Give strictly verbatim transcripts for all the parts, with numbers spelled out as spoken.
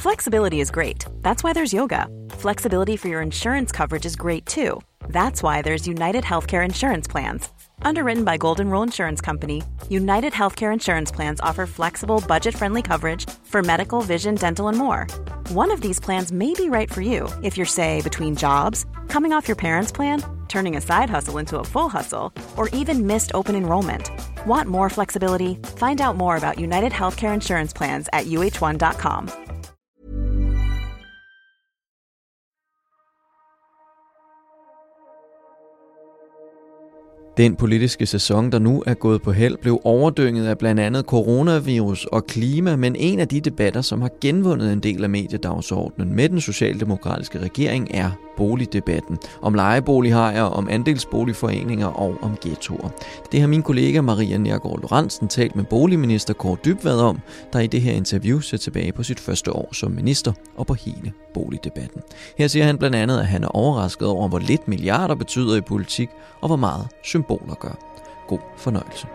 Flexibility is great. That's why there's yoga. Flexibility for your insurance coverage is great too. That's why there's United Healthcare Insurance Plans. Underwritten by Golden Rule Insurance Company, United Healthcare Insurance Plans offer flexible, budget-friendly coverage for medical, vision, dental, and more. One of these plans may be right for you if you're, say, between jobs, coming off your parents' plan, turning a side hustle into a full hustle, or even missed open enrollment. Want more flexibility? Find out more about United Healthcare Insurance Plans at U H one dot com. Den politiske sæson, der nu er gået på held, blev overdynget af blandt andet coronavirus og klima, men en af de debatter, som har genvundet en del af mediedagsordenen med den socialdemokratiske regering, er boligdebatten. Om lejebolighajer, om andelsboligforeninger og om ghettoer. Det har min kollega Maria Neergaard Lorentzen talt med boligminister Kaare Dybvad om, der i det her interview ser tilbage på sit første år som minister og på hele boligdebatten. Her siger han blandt andet, at han er overrasket over, hvor lidt milliarder betyder i politik, og hvor meget symboler gør. God fornøjelse.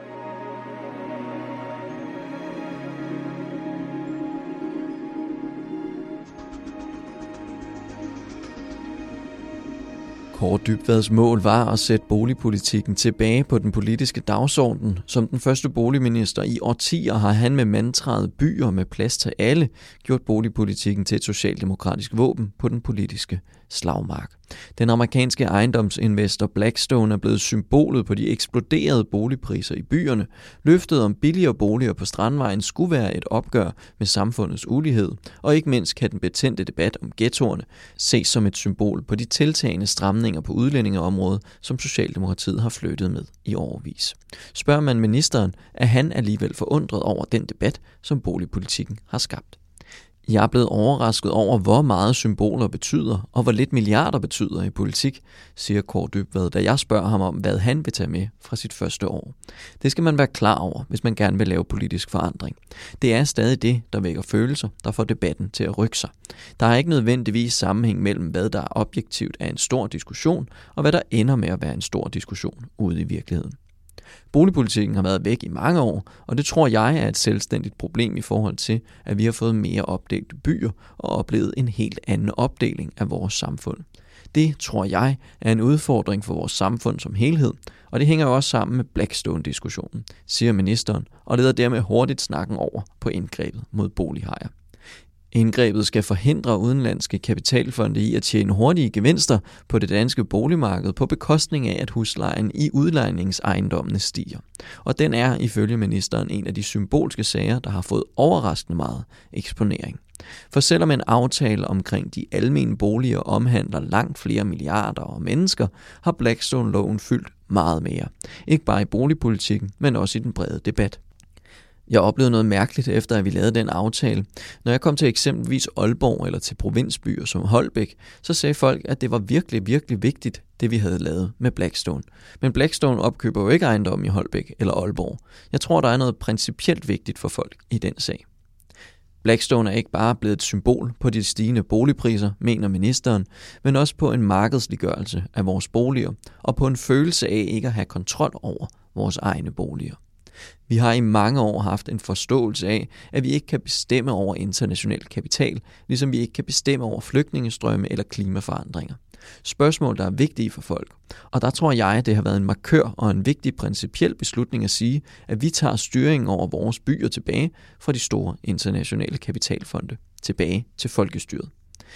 Kaare Dybvads mål var at sætte boligpolitikken tilbage på den politiske dagsorden. Som den første boligminister i årtier har han med mantraet byer med plads til alle gjort boligpolitikken til et socialdemokratisk våben på den politiske slagmark. Den amerikanske ejendomsinvestor Blackstone er blevet symbolet på de eksploderede boligpriser i byerne. Løftet om billigere boliger på Strandvejen skulle være et opgør med samfundets ulighed, og ikke mindst kan den betændte debat om ghettoerne ses som et symbol på de tiltagende stramninger på udlændingeområdet, som Socialdemokratiet har flyttet med i årevis. Spørger man ministeren, er han alligevel forundret over den debat, som boligpolitikken har skabt. Jeg er blevet overrasket over, hvor meget symboler betyder, og hvor lidt milliarder betyder i politik, siger Kaare Dybvad, da jeg spørger ham om, hvad han vil tage med fra sit første år. Det skal man være klar over, hvis man gerne vil lave politisk forandring. Det er stadig det, der vækker følelser, der får debatten til at rykke sig. Der er ikke nødvendigvis sammenhæng mellem, hvad der objektivt er en stor diskussion, og hvad der ender med at være en stor diskussion ude i virkeligheden. Boligpolitikken har været væk i mange år, og det tror jeg er et selvstændigt problem i forhold til, at vi har fået mere opdelte byer og oplevet en helt anden opdeling af vores samfund. Det tror jeg er en udfordring for vores samfund som helhed, og det hænger jo også sammen med Blackstone-diskussionen, siger ministeren, og leder dermed hurtigt snakken over på indgrebet mod bolighajer. Indgrebet skal forhindre udenlandske kapitalfonde i at tjene hurtige gevinster på det danske boligmarked på bekostning af, at huslejen i udlejningsejendommene stiger. Og den er ifølge ministeren en af de symbolske sager, der har fået overraskende meget eksponering. For selvom en aftale omkring de almene boliger omhandler langt flere milliarder og mennesker, har Blackstone-loven fyldt meget mere. Ikke bare i boligpolitikken, men også i den brede debat. Jeg oplevede noget mærkeligt efter, at vi lavede den aftale. Når jeg kom til eksempelvis Aalborg eller til provinsbyer som Holbæk, så sagde folk, at det var virkelig, virkelig vigtigt, det vi havde lavet med Blackstone. Men Blackstone opkøber jo ikke ejendommen i Holbæk eller Aalborg. Jeg tror, der er noget principielt vigtigt for folk i den sag. Blackstone er ikke bare blevet et symbol på de stigende boligpriser, mener ministeren, men også på en markedsliggørelse af vores boliger og på en følelse af ikke at have kontrol over vores egne boliger. Vi har i mange år haft en forståelse af, at vi ikke kan bestemme over international kapital, ligesom vi ikke kan bestemme over flygtningestrømme eller klimaforandringer. Spørgsmål, der er vigtige for folk. Og der tror jeg, at det har været en markør og en vigtig principiel beslutning at sige, at vi tager styringen over vores byer tilbage fra de store internationale kapitalfonde, tilbage til folkestyret.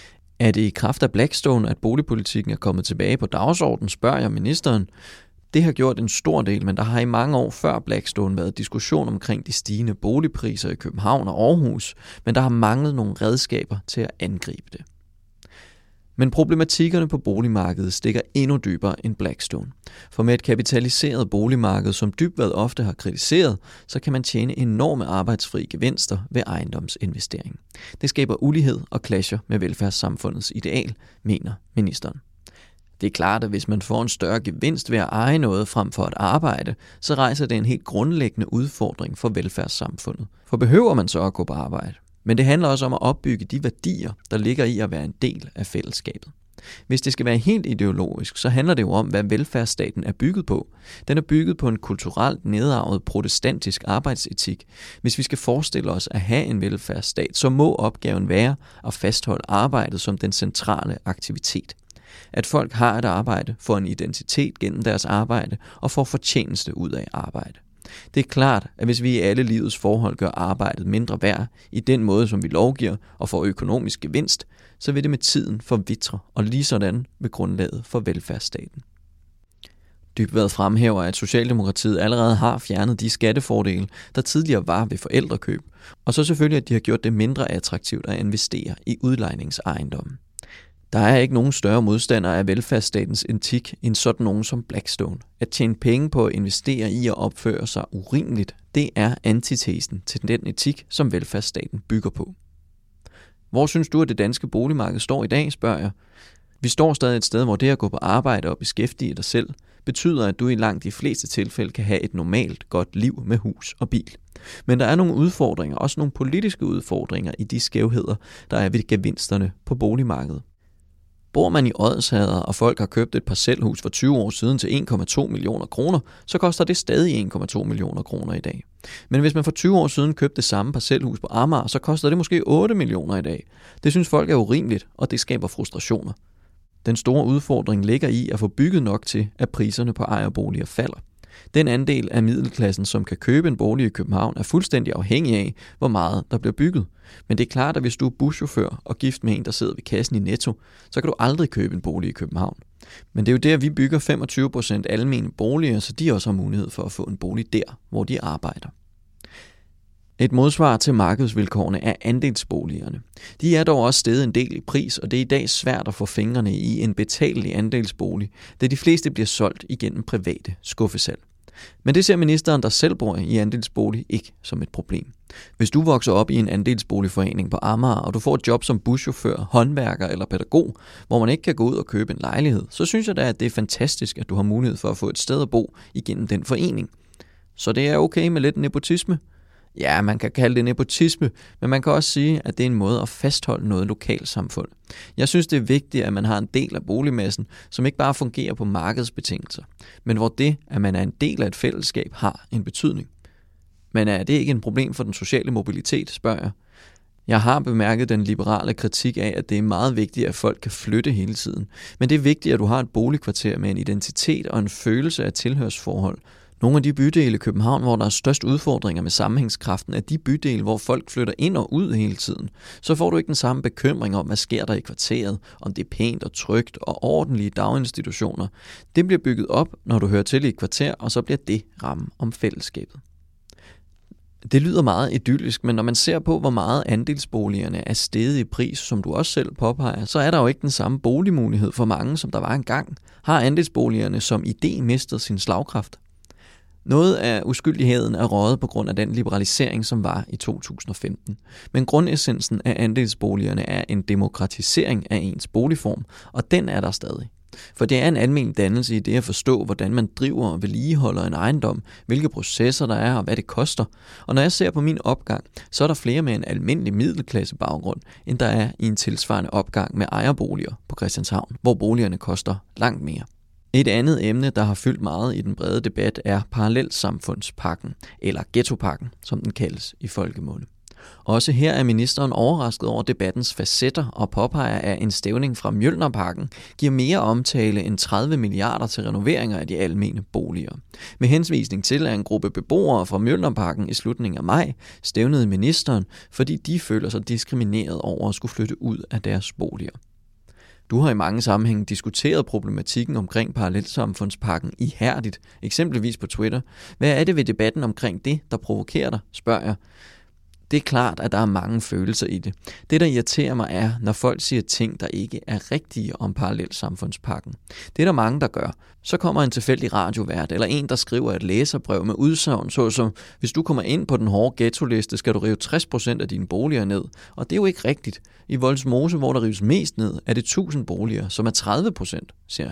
Er det i kraft af Blackstone, at boligpolitikken er kommet tilbage på dagsordenen, spørger jeg ministeren. Det har gjort en stor del, men der har i mange år før Blackstone været diskussion omkring de stigende boligpriser i København og Aarhus, men der har manglet nogle redskaber til at angribe det. Men problematikkerne på boligmarkedet stikker endnu dybere end Blackstone. For med et kapitaliseret boligmarked, som Dybvad ofte har kritiseret, så kan man tjene enorme arbejdsfri gevinster ved ejendomsinvestering. Det skaber ulighed og clasher med velfærdssamfundets ideal, mener ministeren. Det er klart, at hvis man får en større gevinst ved at eje noget frem for at arbejde, så rejser det en helt grundlæggende udfordring for velfærdssamfundet. For behøver man så at gå på arbejde? Men det handler også om at opbygge de værdier, der ligger i at være en del af fællesskabet. Hvis det skal være helt ideologisk, så handler det jo om, hvad velfærdsstaten er bygget på. Den er bygget på en kulturelt nedarvet protestantisk arbejdsetik. Hvis vi skal forestille os at have en velfærdsstat, så må opgaven være at fastholde arbejdet som den centrale aktivitet. At folk har et arbejde, får en identitet gennem deres arbejde og får fortjeneste ud af arbejde. Det er klart, at hvis vi i alle livets forhold gør arbejdet mindre værd i den måde, som vi lovgiver og får økonomisk gevinst, så vil det med tiden forvitre, og lige sådan vil grundlaget for velfærdsstaten. Dybvad fremhæver, at Socialdemokratiet allerede har fjernet de skattefordele, der tidligere var ved forældrekøb, og så selvfølgelig, at de har gjort det mindre attraktivt at investere i udlejningsejendommen. Der er ikke nogen større modstandere af velfærdsstatens etik end sådan nogen som Blackstone. At tjene penge på at investere i og opføre sig urimeligt, det er antitesen til den etik, som velfærdsstaten bygger på. Hvor synes du, at det danske boligmarked står i dag, spørger jeg. Vi står stadig et sted, hvor det at gå på arbejde og beskæftige dig selv, betyder, at du i langt de fleste tilfælde kan have et normalt, godt liv med hus og bil. Men der er nogle udfordringer, også nogle politiske udfordringer i de skævheder, der er ved gevinsterne på boligmarkedet. Bor man i Odsherred, og folk har købt et parcelhus for tyve år siden til en komma to millioner kroner, så koster det stadig en komma to millioner kroner i dag. Men hvis man for tyve år siden købte det samme parcelhus på Amager, så koster det måske otte millioner i dag. Det synes folk er urimeligt, og det skaber frustrationer. Den store udfordring ligger i at få bygget nok til, at priserne på ejerboliger falder. Den andel af middelklassen, som kan købe en bolig i København, er fuldstændig afhængig af, hvor meget der bliver bygget. Men det er klart, at hvis du er buschauffør og gift med en, der sidder ved kassen i Netto, så kan du aldrig købe en bolig i København. Men det er jo der, vi bygger femogtyve procent almene boliger, så de også har mulighed for at få en bolig der, hvor de arbejder. Et modsvar til markedsvilkårene er andelsboligerne. De er dog også steget en del i pris, og det er i dag svært at få fingrene i en betalelig andelsbolig, da de fleste bliver solgt igennem private skuffesalg. Men det ser ministeren, der selv bor i andelsbolig, ikke som et problem. Hvis du vokser op i en andelsboligforening på Amager, og du får et job som buschauffør, håndværker eller pædagog, hvor man ikke kan gå ud og købe en lejlighed, så synes jeg da, at det er fantastisk, at du har mulighed for at få et sted at bo igennem den forening. Så det er okay med lidt nepotisme? Ja, man kan kalde det nepotisme, men man kan også sige, at det er en måde at fastholde noget lokalsamfund. Jeg synes, det er vigtigt, at man har en del af boligmassen, som ikke bare fungerer på markedsbetingelser, men hvor det, at man er en del af et fællesskab, har en betydning. Men er det ikke en problem for den sociale mobilitet, spørger jeg. Jeg har bemærket den liberale kritik af, at det er meget vigtigt, at folk kan flytte hele tiden. Men det er vigtigt, at du har et boligkvarter med en identitet og en følelse af tilhørsforhold. Nogle af de bydele i København, hvor der er størst udfordringer med sammenhængskraften, er de bydele, hvor folk flytter ind og ud hele tiden. Så får du ikke den samme bekymring om, hvad sker der i kvarteret, om det er pænt og trygt og ordentlige daginstitutioner. Det bliver bygget op, når du hører til i et kvarter, og så bliver det rammen om fællesskabet. Det lyder meget idyllisk, men når man ser på, hvor meget andelsboligerne er steget i pris, som du også selv påpeger, så er der jo ikke den samme boligmulighed for mange, som der var engang. Har andelsboligerne som idé mistet sin slagkraft? Noget af uskyldigheden er røget på grund af den liberalisering, som var i to tusind og femten. Men grundessensen af andelsboligerne er en demokratisering af ens boligform, og den er der stadig. For det er en almen dannelse i det at forstå, hvordan man driver og vedligeholder en ejendom, hvilke processer der er og hvad det koster. Og når jeg ser på min opgang, så er der flere med en almindelig middelklasse baggrund, end der er i en tilsvarende opgang med ejerboliger på Christianshavn, hvor boligerne koster langt mere. Et andet emne, der har fyldt meget i den brede debat, er parallelsamfundspakken, eller ghettopakken, som den kaldes i folkemunde. Også her er ministeren overrasket over debattens facetter og påpeger, at en stævning fra Mjølnerparken giver mere omtale end tredive milliarder til renoveringer af de almene boliger. Med henvisning til, at en gruppe beboere fra Mjølnerparken i slutningen af maj stævnede ministeren, fordi de føler sig diskrimineret over at skulle flytte ud af deres boliger. Du har i mange sammenhænge diskuteret problematikken omkring parallelsamfundspakken ihærdigt, eksempelvis på Twitter. Hvad er det ved debatten omkring det, der provokerer dig, spørger jeg. Det er klart, at der er mange følelser i det. Det, der irriterer mig, er, når folk siger ting, der ikke er rigtige om parallelsamfundspakken. Det er der mange, der gør. Så kommer en tilfældig radiovært, eller en, der skriver et læserbrev med udsagn, såsom, hvis du kommer ind på den hårde ghetto-liste, skal du rive tres procent af dine boliger ned. Og det er jo ikke rigtigt. I Vollsmose, hvor der rives mest ned, er det tusind boliger, som er tredive procent, siger han.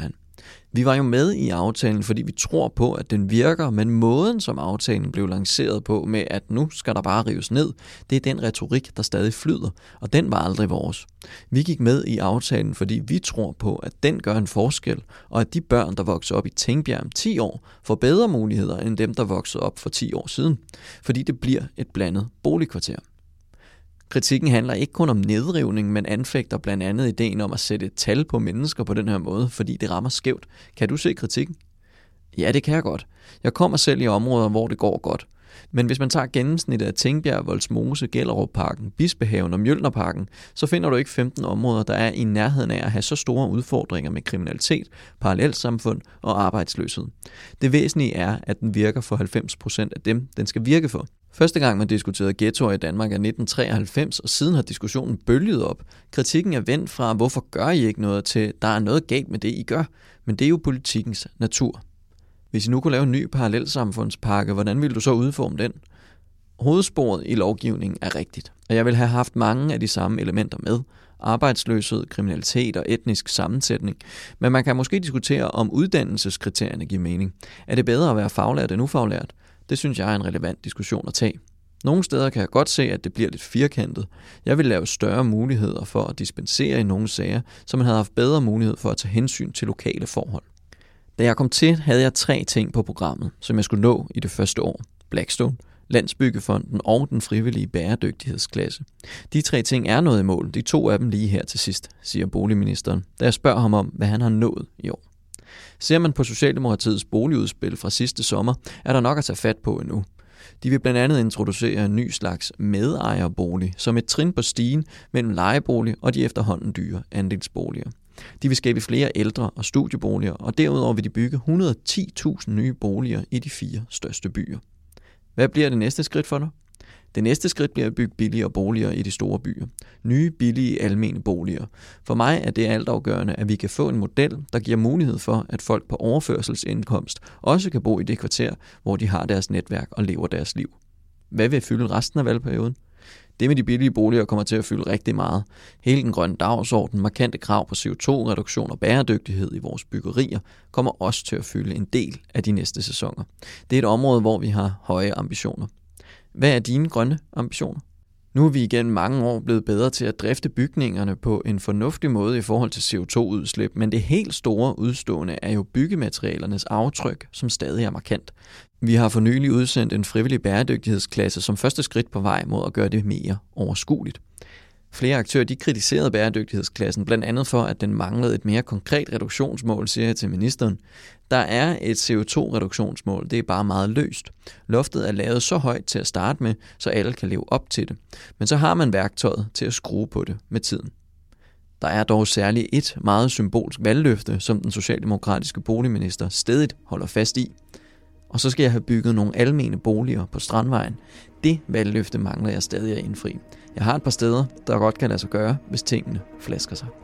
Vi var jo med i aftalen, fordi vi tror på, at den virker, men måden, som aftalen blev lanceret på med, at nu skal der bare rives ned, det er den retorik, der stadig flyder, og den var aldrig vores. Vi gik med i aftalen, fordi vi tror på, at den gør en forskel, og at de børn, der vokser op i Tingbjerg om ti år, får bedre muligheder end dem, der voksede op for ti år siden, fordi det bliver et blandet boligkvarter. Kritikken handler ikke kun om nedrivning, men anfægter blandt andet ideen om at sætte et tal på mennesker på den her måde, fordi det rammer skævt. Kan du se kritikken? Ja, det kan jeg godt. Jeg kommer selv i områder, hvor det går godt. Men hvis man tager gennemsnittet af Tingbjerg, Vollsmose, Gellerupparken, Bispehaven og Mjølnerparken, så finder du ikke femten områder, der er i nærheden af at have så store udfordringer med kriminalitet, parallelsamfund og arbejdsløshed. Det væsentlige er, at den virker for halvfems procent af dem, den skal virke for. Første gang man diskuterede ghettoer i Danmark er nitten treoghalvfems, og siden har diskussionen bølget op. Kritikken er vendt fra, hvorfor gør I ikke noget, til der er noget galt med det, I gør. Men det er jo politikkens natur. Hvis I nu kunne lave en ny parallelsamfundspakke, hvordan ville du så udforme den? Hovedsporet i lovgivningen er rigtigt, og jeg vil have haft mange af de samme elementer med. Arbejdsløshed, kriminalitet og etnisk sammensætning. Men man kan måske diskutere, om uddannelseskriterierne giver mening. Er det bedre at være faglært end ufaglært? Det synes jeg er en relevant diskussion at tage. Nogle steder kan jeg godt se, at det bliver lidt firkantet. Jeg vil lave større muligheder for at dispensere i nogle sager, så man havde haft bedre mulighed for at tage hensyn til lokale forhold. Da jeg kom til, havde jeg tre ting på programmet, som jeg skulle nå i det første år. Blackstone, Landsbyggefonden og den frivillige bæredygtighedsklasse. De tre ting er nået i mål, de to af dem lige her til sidst, siger boligministeren, da jeg spørger ham om, hvad han har nået i år. Ser man på Socialdemokratiets boligudspil fra sidste sommer, er der nok at tage fat på endnu. De vil blandt andet introducere en ny slags medejerbolig, som et trin på stigen mellem lejebolig og de efterhånden dyre andelsboliger. De vil skabe flere ældre- og studieboliger, og derudover vil de bygge et hundrede og ti tusind nye boliger i de fire største byer. Hvad bliver det næste skridt for dig? Det næste skridt bliver at bygge billigere boliger i de store byer. Nye, billige, almene boliger. For mig er det altafgørende, at vi kan få en model, der giver mulighed for, at folk på overførselsindkomst også kan bo i det kvarter, hvor de har deres netværk og lever deres liv. Hvad vil fylde resten af valgperioden? Det med de billige boliger kommer til at fylde rigtig meget. Hele den grønne dagsorden, markante krav på C O to reduktion og bæredygtighed i vores byggerier kommer også til at fylde en del af de næste sæsoner. Det er et område, hvor vi har høje ambitioner. Hvad er dine grønne ambitioner? Nu er vi igennem mange år blevet bedre til at drifte bygningerne på en fornuftig måde i forhold til C O to udslip, men det helt store udstående er jo byggematerialernes aftryk, som stadig er markant. Vi har for nylig udsendt en frivillig bæredygtighedsklasse som første skridt på vej mod at gøre det mere overskueligt. Flere aktører de kritiserede bæredygtighedsklassen, blandt andet for, at den manglede et mere konkret reduktionsmål, siger jeg til ministeren. Der er et C O to reduktionsmål, det er bare meget løst. Loftet er lavet så højt til at starte med, så alle kan leve op til det. Men så har man værktøjet til at skrue på det med tiden. Der er dog særligt et meget symbolsk valgløfte, som den socialdemokratiske boligminister stædigt holder fast i. Og så skal jeg have bygget nogle almene boliger på Strandvejen. Det valgløfte mangler jeg stadig at indfri. Jeg har et par steder, der godt kan lade sig gøre, hvis tingene flasker sig.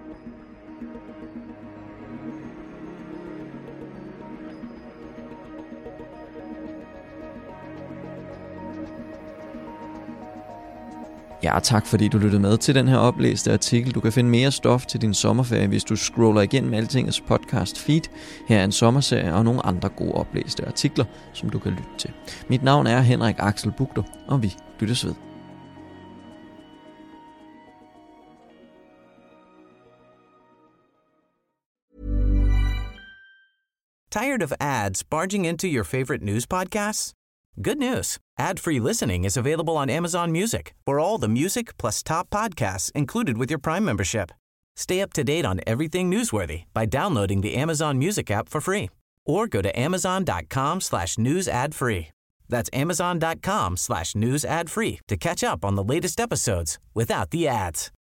Ja, tak fordi du lyttede med til den her oplæste artikel. Du kan finde mere stof til din sommerferie, hvis du scroller igennem Altingets podcast feed. Her er en sommerserie og nogle andre gode oplæste artikler, som du kan lytte til. Mit navn er Henrik Axel Bugter, og vi lyttes ved. Tired of ads barging into your favorite news podcasts? Good news. Ad-free listening is available on Amazon Music for all the music plus top podcasts included with your Prime membership. Stay up to date on everything newsworthy by downloading the Amazon Music app for free or go to amazon.com slash news ad free. That's amazon.com slash news ad free to catch up on the latest episodes without the ads.